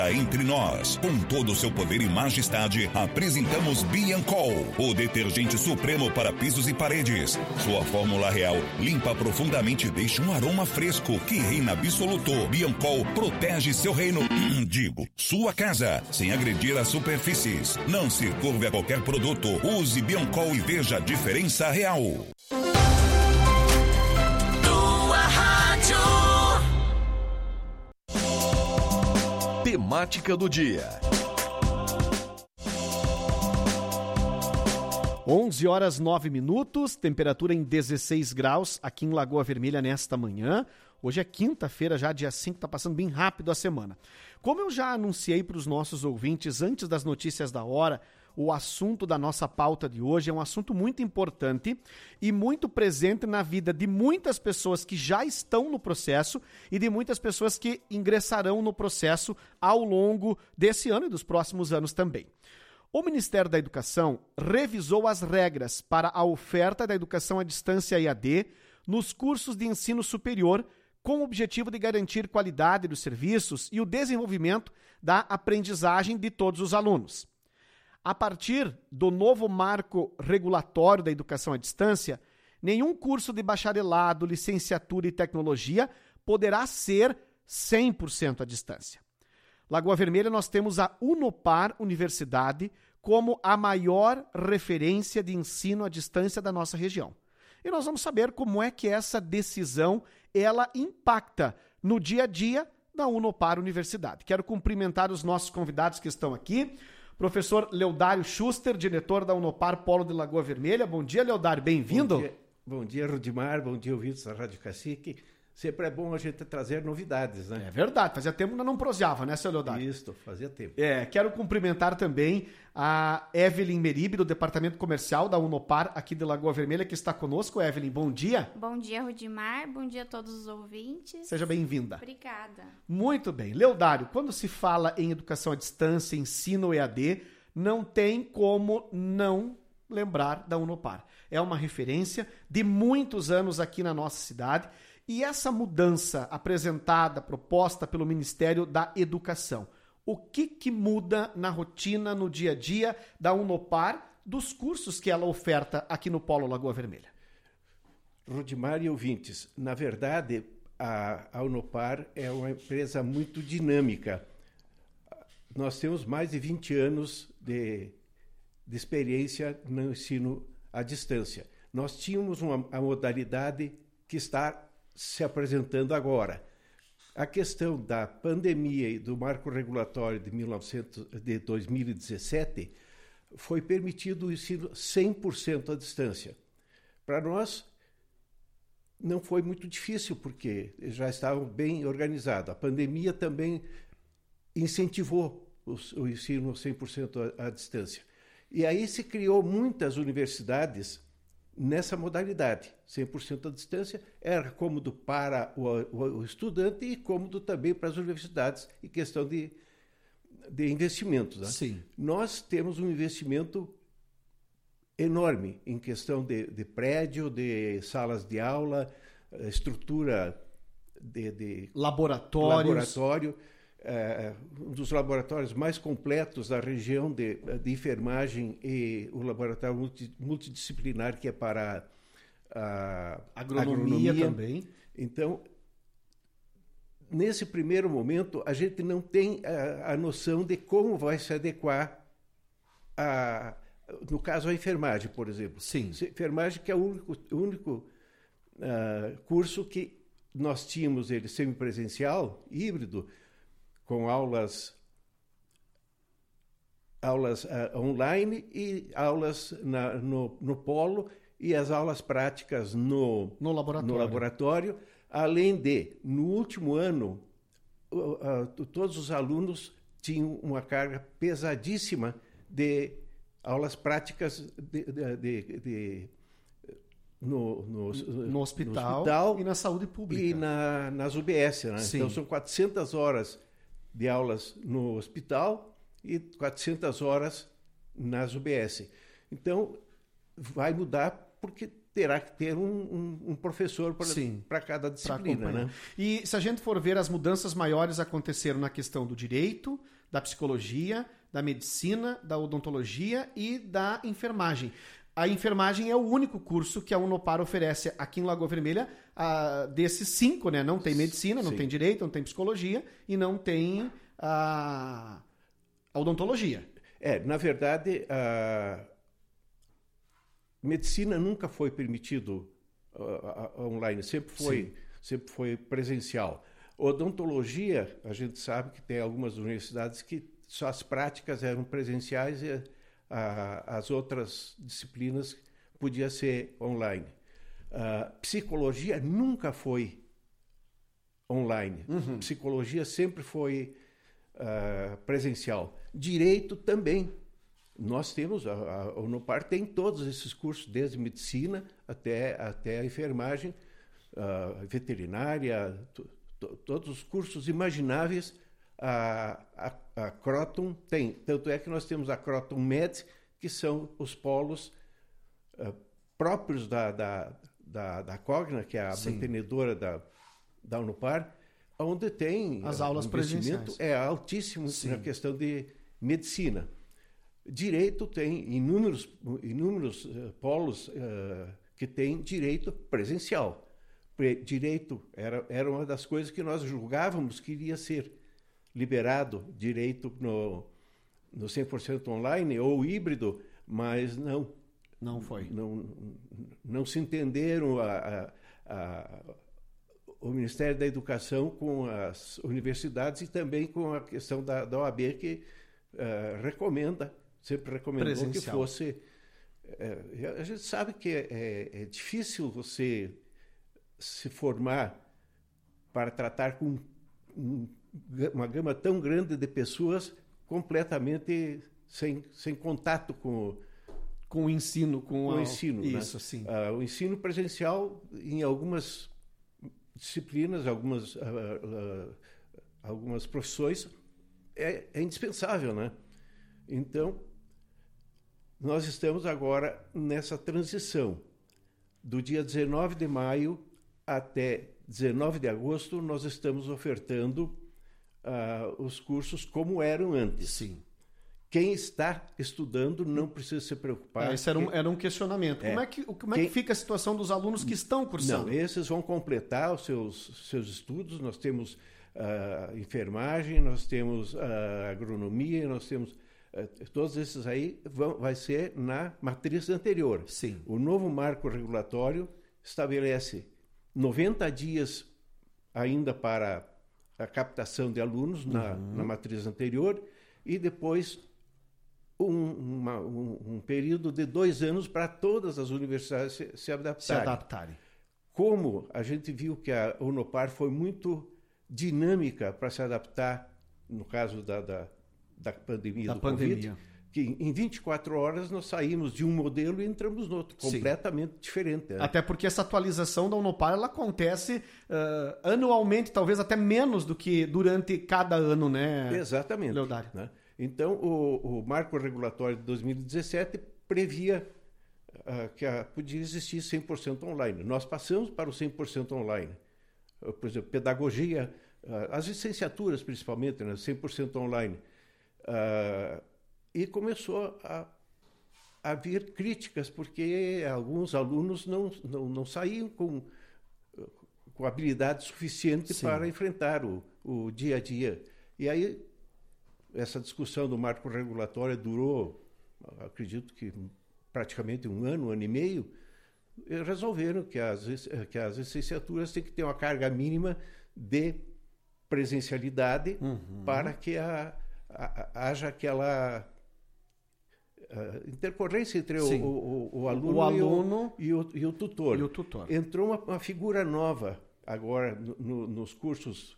Entre nós, com todo o seu poder e majestade, apresentamos Biancol, o detergente supremo para pisos e paredes. Sua fórmula real limpa profundamente e deixa um aroma fresco que reina absoluto. Biancol protege seu reino, digo, sua casa, sem agredir as superfícies. Não se curve a qualquer produto. Use Biancol e veja a diferença real. Temática do dia. 11h09, temperatura em 16 graus aqui em Lagoa Vermelha nesta manhã. Hoje é quinta-feira, já dia 5, está passando bem rápido a semana. Como eu já anunciei para os nossos ouvintes antes das notícias da hora, o assunto da nossa pauta de hoje é um assunto muito importante e muito presente na vida de muitas pessoas que já estão no processo e de muitas pessoas que ingressarão no processo ao longo desse ano e dos próximos anos também. O Ministério da Educação revisou as regras para a oferta da educação à distância EAD nos cursos de ensino superior com o objetivo de garantir qualidade dos serviços e o desenvolvimento da aprendizagem de todos os alunos. A partir do novo marco regulatório da educação à distância, nenhum curso de bacharelado, licenciatura e tecnologia poderá ser 100% à distância. Lagoa Vermelha, nós temos a Unopar Universidade como a maior referência de ensino à distância da nossa região. E nós vamos saber como é que essa decisão ela impacta no dia a dia da Unopar Universidade. Quero cumprimentar os nossos convidados que estão aqui. Professor Leodário Schuster, diretor da Unopar Polo de Lagoa Vermelha. Bom dia, Leodário, bem-vindo. Bom dia, Rudimar, bom dia, ouvintes da Rádio Cacique. Sempre é bom a gente trazer novidades, né? É verdade, fazia tempo que não proseava, né, seu Leodário? Isso, fazia tempo. Quero cumprimentar também a Evelyn Meribe, do Departamento Comercial da Unopar, aqui de Lagoa Vermelha, que está conosco. Evelyn, bom dia. Bom dia, Rudimar, bom dia a todos os ouvintes. Seja bem-vinda. Obrigada. Muito bem. Leodário, quando se fala em educação à distância, ensino EAD, não tem como não lembrar da Unopar. É uma referência de muitos anos aqui na nossa cidade. E essa mudança apresentada, proposta pelo Ministério da Educação, o que muda na rotina, no dia a dia da Unopar, dos cursos que ela oferta aqui no Polo Lagoa Vermelha? Rudimar e ouvintes, na verdade, a Unopar é uma empresa muito dinâmica. Nós temos mais de 20 anos de experiência no ensino à distância. Nós tínhamos a modalidade que está se apresentando agora. A questão da pandemia e do marco regulatório de 2017 foi permitido o ensino 100% à distância. Para nós, não foi muito difícil, porque já estavam bem organizados. A pandemia também incentivou o ensino 100% à distância. E aí se criou muitas universidades nessa modalidade, 100% à distância, era cômodo para o estudante e cômodo também para as universidades em questão de investimentos. Né? Sim. Nós temos um investimento enorme em questão de prédio, de salas de aula, estrutura de laboratório, um dos laboratórios mais completos da região de enfermagem e o laboratório multidisciplinar que é para a agronomia também. Então, nesse primeiro momento, a gente não tem a noção de como vai se adequar no caso, a enfermagem, por exemplo. Sim. Enfermagem que é o único curso que nós tínhamos ele semipresencial, híbrido, com aulas online e aulas no polo e as aulas práticas no laboratório. Além de, no último ano, todos os alunos tinham uma carga pesadíssima de aulas práticas no hospital e na saúde pública. E nas UBS. Né? Então, são 400 horas de aulas no hospital e 400 horas nas UBS. Então, vai mudar porque terá que ter um professor para cada disciplina, né? E se a gente for ver, as mudanças maiores aconteceram na questão do direito, da psicologia, da medicina, da odontologia e da enfermagem. A enfermagem é o único curso que a Unopar oferece aqui em Lagoa Vermelha, desses 5, né? Não tem medicina, não tem direito, não tem psicologia e não tem a odontologia. Na verdade, a medicina nunca foi permitido online, sempre foi presencial. Odontologia, a gente sabe que tem algumas universidades que só as práticas eram presenciais e as outras disciplinas podia ser online. Psicologia nunca foi online. Psicologia sempre foi presencial. Direito também. Nós temos, a Unopar tem todos esses cursos, desde medicina até a enfermagem, veterinária, todos os cursos imagináveis. A Croton tem. Tanto é que nós temos a Croton Med, que são os polos próprios da Cogna, que é a mantenedora da Unopar, onde tem as aulas presenciais. É altíssimo na questão de medicina. Direito tem inúmeros polos que tem direito presencial. Direito era uma das coisas que nós julgávamos que iria ser liberado, direito no 100% online ou híbrido, mas não foi. Não se entenderam o Ministério da Educação com as universidades e também com a questão da OAB, que sempre recomendou presencial. Que fosse... a gente sabe que é difícil você se formar para tratar com uma gama tão grande de pessoas completamente sem contato com o ensino. Com o ensino. Isso, né? Sim. O ensino presencial, em algumas disciplinas, algumas profissões, é indispensável, né? Então, nós estamos agora nessa transição. Do dia 19 de maio até 19 de agosto, nós estamos ofertando os cursos como eram antes. Sim. Quem está estudando não precisa se preocupar. Esse era um questionamento. Como é que fica a situação dos alunos que estão cursando? Não, esses vão completar os seus estudos. Nós temos enfermagem, nós temos agronomia, nós temos... todos esses aí vai ser na matriz anterior. Sim. O novo marco regulatório estabelece 90 dias ainda para a captação de alunos na matriz anterior e depois um período de 2 anos para todas as universidades se adaptarem. Como a gente viu que a Unopar foi muito dinâmica para se adaptar, no caso da pandemia do Covid, que em 24 horas nós saímos de um modelo e entramos no outro, completamente diferente. Né? Até porque essa atualização da Unopar ela acontece anualmente, talvez até menos do que durante cada ano, né? Exatamente. Leodário. Né? Então, o marco regulatório de 2017 previa que podia existir 100% online. Nós passamos para o 100% online. Por exemplo, pedagogia, as licenciaturas principalmente, né? 100% online. E começou a vir críticas, porque alguns alunos não saíam com habilidade suficiente para enfrentar o dia a dia. E aí, essa discussão do marco regulatório durou, acredito que praticamente 1 ano, 1 ano e meio, e resolveram que as licenciaturas têm que ter uma carga mínima de presencialidade para que haja aquela intercorrência entre o aluno e o tutor. Entrou uma figura nova agora nos cursos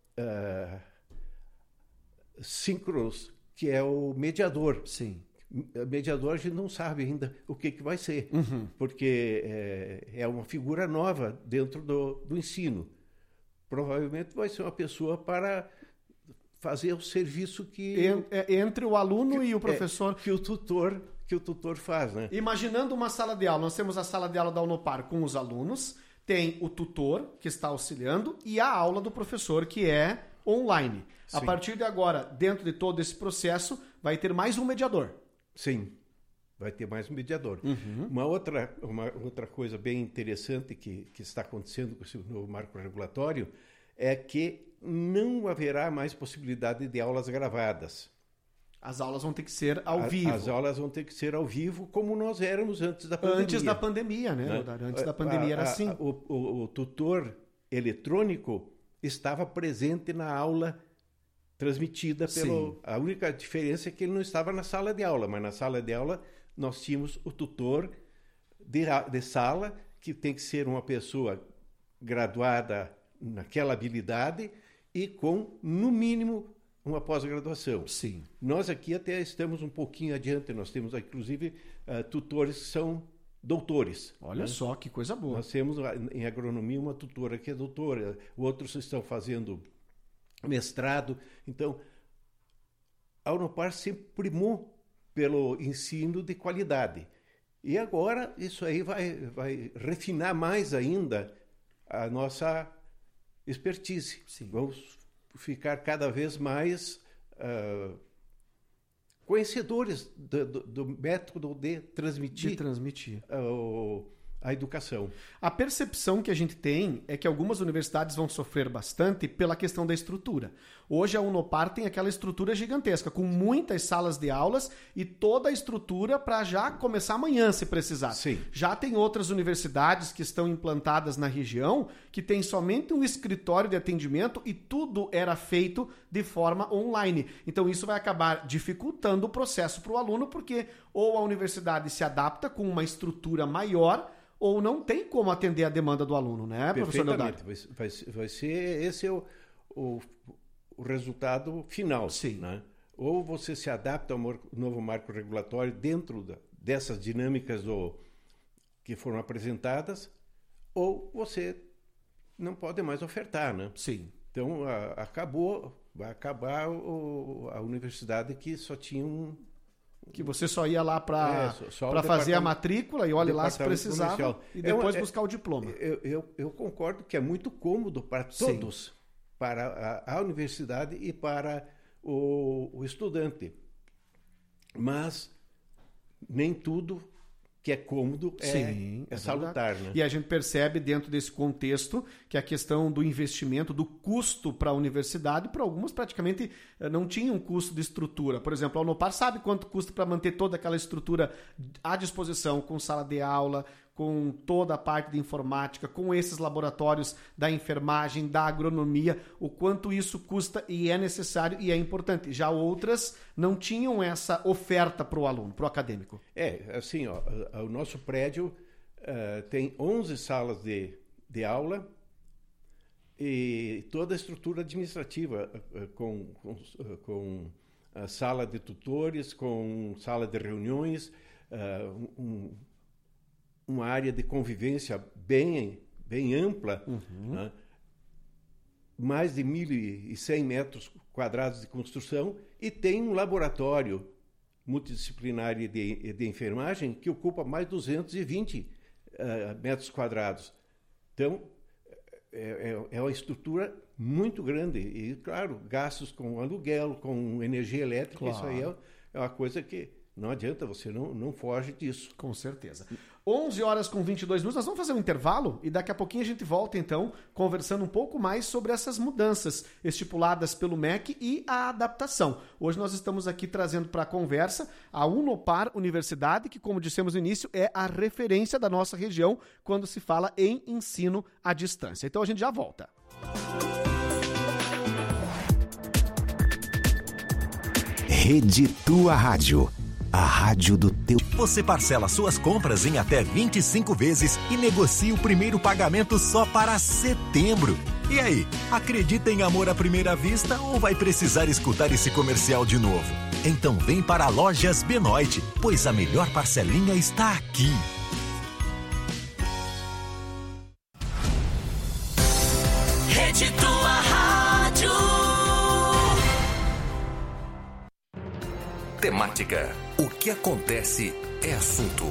síncronos, que é o mediador. Sim. Mediador a gente não sabe ainda o que vai ser, porque é uma figura nova dentro do ensino. Provavelmente vai ser uma pessoa para fazer o serviço que... Entre o aluno e o professor. Que o que o tutor faz, né? Imaginando uma sala de aula, nós temos a sala de aula da Unopar com os alunos, tem o tutor que está auxiliando e a aula do professor que é online. Sim. A partir de agora, dentro de todo esse processo, vai ter mais um mediador. Sim, vai ter mais um mediador. Uma outra coisa bem interessante que está acontecendo com esse novo marco regulatório é que não haverá mais possibilidade de aulas gravadas. As aulas vão ter que ser ao vivo. As aulas vão ter que ser ao vivo, como nós éramos antes da pandemia. Antes da pandemia, né? Antes da pandemia era assim. O tutor eletrônico estava presente na aula transmitida pelo... Sim. A única diferença é que ele não estava na sala de aula, mas na sala de aula nós tínhamos o tutor de sala, que tem que ser uma pessoa graduada naquela habilidade e com, no mínimo, uma pós-graduação. Sim. Nós aqui até estamos um pouquinho adiante, nós temos, inclusive, tutores que são doutores. Olha só, que coisa boa. Nós temos, em agronomia, uma tutora que é doutora, outros estão fazendo mestrado. Então, a Unopar sempre primou pelo ensino de qualidade. E agora, isso aí vai refinar mais ainda a nossa expertise. Sim. Vamos ficar cada vez mais conhecedores do método de transmitir, a educação. A percepção que a gente tem é que algumas universidades vão sofrer bastante pela questão da estrutura. Hoje a Unopar tem aquela estrutura gigantesca, com muitas salas de aulas e toda a estrutura para já começar amanhã, se precisar. Sim. Já tem outras universidades que estão implantadas na região que tem somente um escritório de atendimento e tudo era feito de forma online. Então isso vai acabar dificultando o processo para o aluno, porque ou a universidade se adapta com uma estrutura maior ou não tem como atender a demanda do aluno, né, professor Leonardo? Vai ser esse o resultado final. Sim. Né? Ou você se adapta ao novo marco regulatório dentro dessas dinâmicas que foram apresentadas, ou você não pode mais ofertar, né? Sim. Então, vai acabar a universidade que só tinha que você só ia lá para fazer a matrícula e olhe lá se precisava comercial. E depois buscar o diploma. Eu concordo que é muito cômodo para todos, sim, para a universidade e para o estudante. Mas nem tudo que é cômodo é salutar. Né? E a gente percebe dentro desse contexto que a questão do investimento, do custo para a universidade, para algumas praticamente não tinha um custo de estrutura. Por exemplo, a Unopar sabe quanto custa para manter toda aquela estrutura à disposição, com sala de aula, com toda a parte de informática, com esses laboratórios da enfermagem, da agronomia, o quanto isso custa e é necessário e é importante. Já outras não tinham essa oferta para o aluno, para o acadêmico. Assim, o nosso prédio tem 11 salas de aula e toda a estrutura administrativa, com a sala de tutores, com sala de reuniões, uma área de convivência bem ampla, né? Mais de 1.100 metros quadrados de construção, e tem um laboratório multidisciplinar de enfermagem que ocupa mais de 220 metros quadrados. Então, é uma estrutura muito grande e, claro, gastos com aluguel, com energia elétrica, claro. Isso aí é uma coisa que não adianta, você não foge disso. Com certeza. 11h22, nós vamos fazer um intervalo e daqui a pouquinho a gente volta, então, conversando um pouco mais sobre essas mudanças estipuladas pelo MEC e a adaptação. Hoje nós estamos aqui trazendo para a conversa a Unopar Universidade, que, como dissemos no início, é a referência da nossa região quando se fala em ensino à distância. Então a gente já volta. Rede Tua Rádio. A rádio do teu... Você parcela suas compras em até 25 vezes e negocia o primeiro pagamento só para setembro. E aí, acredita em amor à primeira vista ou vai precisar escutar esse comercial de novo? Então vem para Lojas Benoit, pois a melhor parcelinha está aqui. Rede Tua Rádio. Temática. O que acontece é assunto.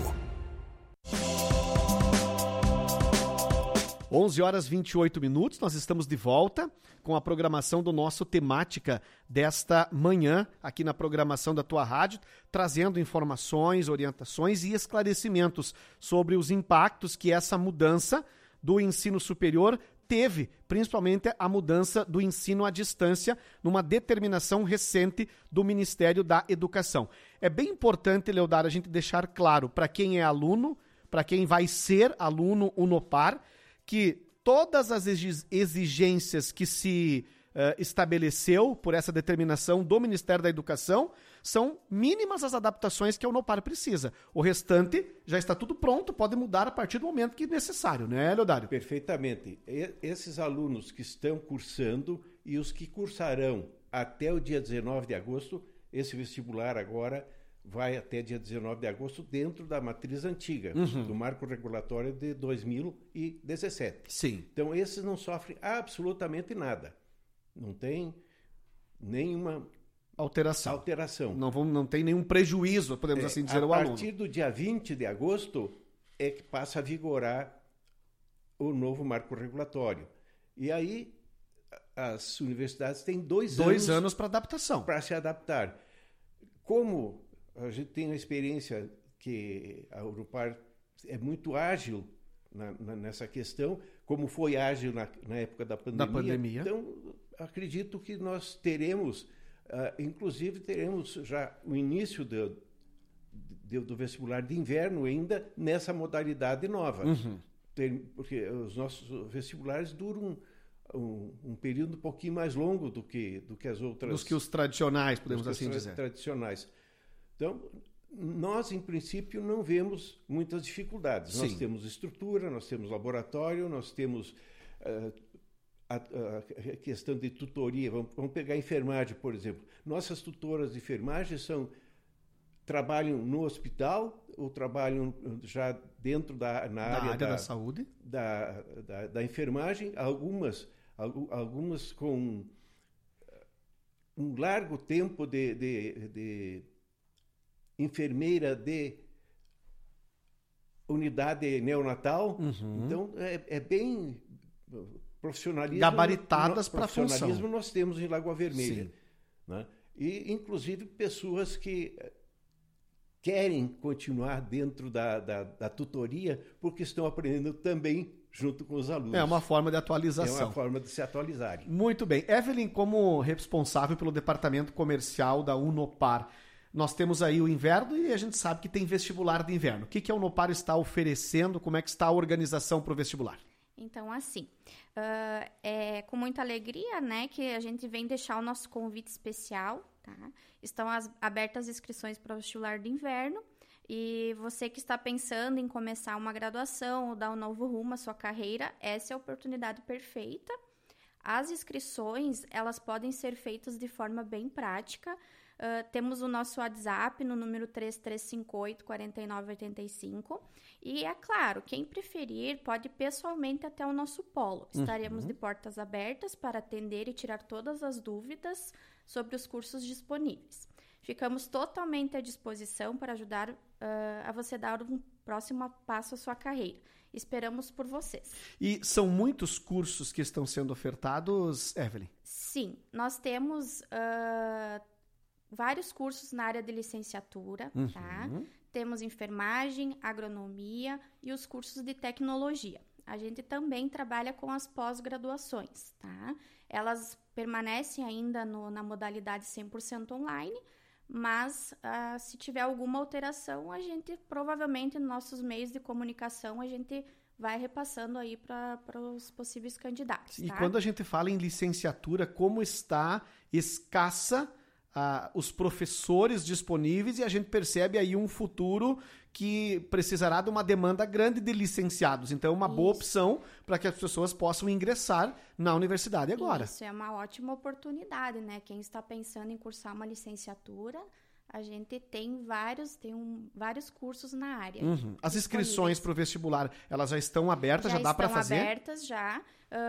11h28, nós estamos de volta com a programação do nosso Temática desta manhã, aqui na programação da tua rádio, trazendo informações, orientações e esclarecimentos sobre os impactos que essa mudança do ensino superior teve, principalmente a mudança do ensino à distância, numa determinação recente do Ministério da Educação. É bem importante, Leodar, a gente deixar claro para quem é aluno, para quem vai ser aluno Unopar, que todas as exigências que se estabeleceu por essa determinação do Ministério da Educação são mínimas as adaptações que a Unopar precisa. O restante já está tudo pronto, pode mudar a partir do momento que necessário, né, Leodário? Perfeitamente. Esses alunos que estão cursando e os que cursarão até o dia 19 de agosto, esse vestibular agora vai até dia 19 de agosto dentro da matriz antiga, do marco regulatório de 2017. Sim. Então, esses não sofrem absolutamente nada. Não tem nenhuma alteração. Não tem nenhum prejuízo, podemos assim dizer, ao aluno. A partir do dia 20 de agosto é que passa a vigorar o novo marco regulatório. E aí as universidades têm dois anos para adaptação. Para se adaptar. Como a gente tem a experiência que a Unopar é muito ágil nessa questão, como foi ágil na época da pandemia. Então, acredito que nós teremos, inclusive teremos já o início do vestibular de inverno ainda nessa modalidade nova. Porque os nossos vestibulares duram um período um pouquinho mais longo do que as outras... Dos que os tradicionais, podemos assim dizer. Tradicionais. Então, nós, em princípio, não vemos muitas dificuldades. Sim. Nós temos estrutura, nós temos laboratório, nós temos a questão de tutoria. Vamos pegar a enfermagem, por exemplo. Nossas tutoras de enfermagem trabalham no hospital ou trabalham já dentro na área da saúde, da enfermagem, algumas com um largo tempo de enfermeira de unidade neonatal. Então é bem profissionalismo, gabaritadas para a função. Profissionalismo nós temos em Lagoa Vermelha, né? E inclusive pessoas que querem continuar dentro da tutoria porque estão aprendendo também junto com os alunos. É uma forma de atualização. É uma forma de se atualizarem. Muito bem. Evelyn, como responsável pelo departamento comercial da Unopar, nós temos aí o inverno e a gente sabe que tem vestibular de inverno. O que a Unopar está oferecendo? Como é que está a organização para o vestibular? Então, assim, é com muita alegria, né, que a gente vem deixar o nosso convite especial, tá? Estão abertas as inscrições para o vestibular de inverno e você que está pensando em começar uma graduação ou dar um novo rumo à sua carreira, essa é a oportunidade perfeita. As inscrições, elas podem ser feitas de forma bem prática. Temos o nosso WhatsApp no número 3358-4985 e, é claro, quem preferir pode ir pessoalmente até o nosso polo. Estaremos de portas abertas para atender e tirar todas as dúvidas sobre os cursos disponíveis. Ficamos totalmente à disposição para ajudar a você dar um próximo passo à sua carreira. Esperamos por vocês. E são muitos cursos que estão sendo ofertados, Evelyn? Sim, nós temos vários cursos na área de licenciatura, tá? Temos enfermagem, agronomia e os cursos de tecnologia. A gente também trabalha com as pós-graduações, tá? Elas permanecem ainda na modalidade 100% online, mas se tiver alguma alteração, a gente provavelmente nos nossos meios de comunicação, a gente vai repassando aí para os possíveis candidatos. E tá? quando a gente fala em licenciatura, como está escassa os professores disponíveis e a gente percebe aí um futuro que precisará de uma demanda grande de licenciados. Então é uma boa opção para que as pessoas possam ingressar na universidade agora. Isso é uma ótima oportunidade, né? Quem está pensando em cursar uma licenciatura, a gente tem vários cursos na área. As inscrições para o vestibular, elas já estão abertas? Já dá para fazer? Já estão abertas, já.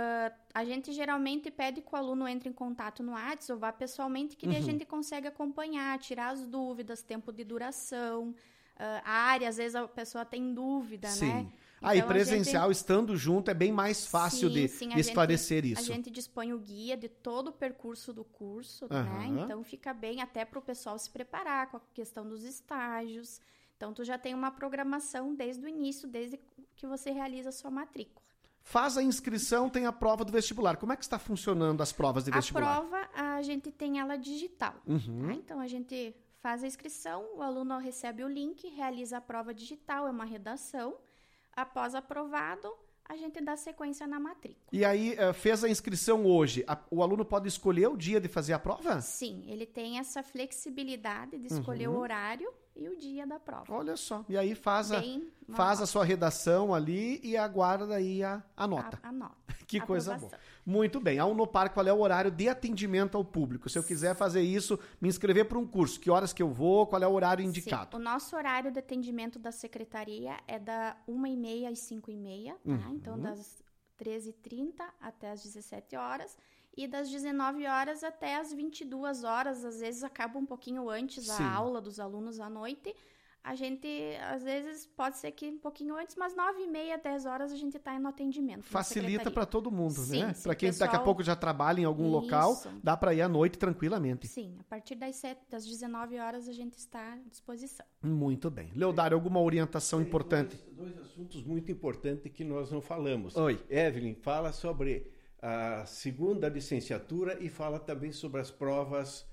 A gente geralmente pede que o aluno entre em contato no WhatsApp ou vá pessoalmente, que daí a gente consegue acompanhar, tirar as dúvidas, tempo de duração, a área, às vezes a pessoa tem dúvida, né? Aí, presencial, estando junto, é bem mais fácil de esclarecer isso. A gente dispõe o guia de todo o percurso do curso, né? Então, fica bem até para o pessoal se preparar com a questão dos estágios. Então, tu já tem uma programação desde o início, desde que você realiza a sua matrícula. Faz a inscrição, tem a prova do vestibular. Como é que está funcionando as provas de vestibular? A prova, a gente tem ela digital. Tá? Então, a gente faz a inscrição, o aluno recebe o link, realiza a prova digital, é uma redação. Após aprovado, a gente dá sequência na matrícula. E aí, fez a inscrição hoje, o aluno pode escolher o dia de fazer a prova? Sim, ele tem essa flexibilidade de escolher o horário e o dia da prova. Olha só, e aí faz a sua redação ali e aguarda aí a nota. A nota. Que coisa boa. Muito bem, a Unopar, qual é o horário de atendimento ao público? Se eu quiser fazer isso, me inscrever para um curso, que horas que eu vou, qual é o horário indicado? Sim, o nosso horário de atendimento da secretaria é da 1h30 às 5h30, tá? Então das 13h30 até as 17 horas. E das 19 horas até as 22 horas, às vezes acaba um pouquinho antes a aula dos alunos à noite. A gente, às vezes, pode ser que um pouquinho antes, mas 9h30, 10 horas a gente está no atendimento. Facilita para todo mundo, sim, né? Sim, para quem daqui a pouco já trabalha em algum local, dá para ir à noite tranquilamente. Sim, a partir das 19 horas a gente está à disposição. Muito bem. Leodário, alguma orientação importante? Dois assuntos muito importantes que nós não falamos. Oi. Evelyn, fala sobre a segunda licenciatura e fala também sobre as provas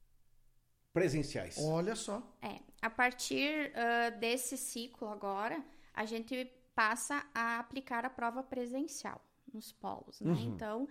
presenciais. Olha só. A partir desse ciclo agora, a gente passa a aplicar a prova presencial nos polos, né? Então,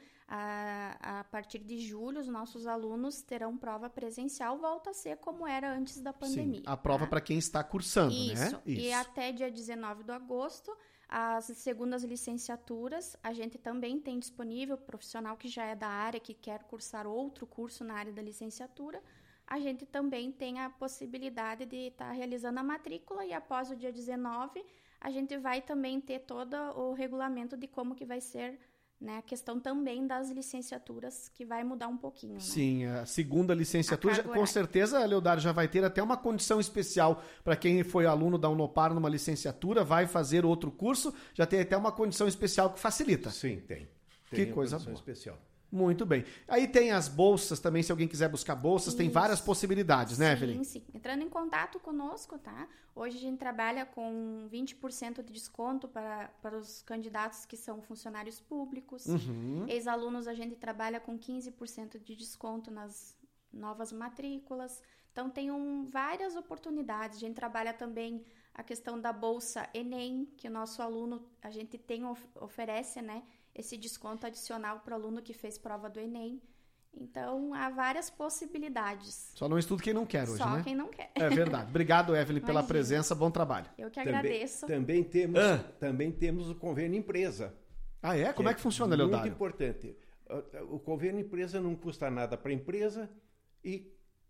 a partir de julho, os nossos alunos terão prova presencial, volta a ser como era antes da pandemia. Sim, a prova para quem está cursando, né? Isso. E até dia 19 de agosto, as segundas licenciaturas, a gente também tem disponível, profissional que já é da área, que quer cursar outro curso na área da licenciatura, a gente também tem a possibilidade de estar realizando a matrícula e após o dia 19, a gente vai também ter todo o regulamento de como que vai ser, né, a questão também das licenciaturas, que vai mudar um pouquinho. Né? Sim, a segunda licenciatura, com certeza, Leodário, já vai ter até uma condição especial para quem foi aluno da Unopar numa licenciatura, vai fazer outro curso, já tem até uma condição especial que facilita. Sim, tem. Que coisa boa. Especial. Muito bem. Aí tem as bolsas também, se alguém quiser buscar bolsas, tem várias possibilidades, né, Evelyn? Sim. Entrando em contato conosco, tá? Hoje a gente trabalha com 20% de desconto para os candidatos que são funcionários públicos. Ex-alunos a gente trabalha com 15% de desconto nas novas matrículas. Então tem várias oportunidades. A gente trabalha também a questão da bolsa Enem, que o nosso aluno, a gente oferece, né? Esse desconto adicional para o aluno que fez prova do Enem. Então, há várias possibilidades. Só não estuda quem não quer hoje, né? Só quem não quer. É verdade. Obrigado, Evelyn, pela presença. Bom trabalho. Eu que agradeço. Também temos o convênio empresa. Ah, é? Como é que funciona, Leodário? Muito importante. O convênio empresa não custa nada para a empresa e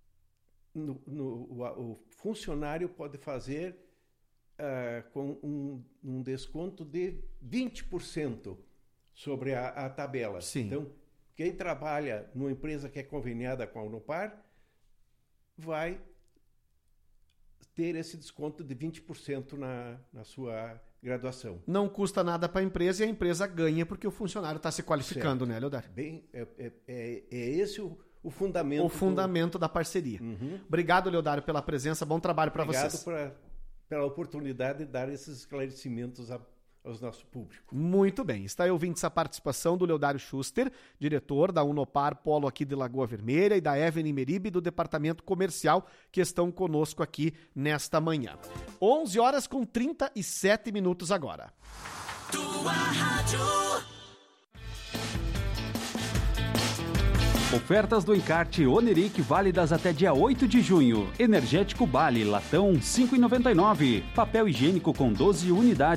o funcionário pode fazer com um desconto de 20%. Sobre a tabela. Sim. Então, quem trabalha numa empresa que é conveniada com a Unopar vai ter esse desconto de 20% na sua graduação. Não custa nada para a empresa e a empresa ganha porque o funcionário está se qualificando, né, Leodário? Bem, é esse o fundamento. O fundamento da parceria. Obrigado, Leodário, pela presença. Bom trabalho para vocês. Obrigado pela oportunidade de dar esses esclarecimentos aos nosso público. Muito bem. Está aí ouvindo essa participação do Leodário Schuster, diretor da Unopar Polo aqui de Lagoa Vermelha, e da Evelyn Meribe, do Departamento Comercial, que estão conosco aqui nesta manhã. 11h37 agora. Tua rádio. Ofertas do encarte Oneric válidas até dia 8 de junho. Energético Bali, latão 5,99. Papel higiênico com 12 unidades.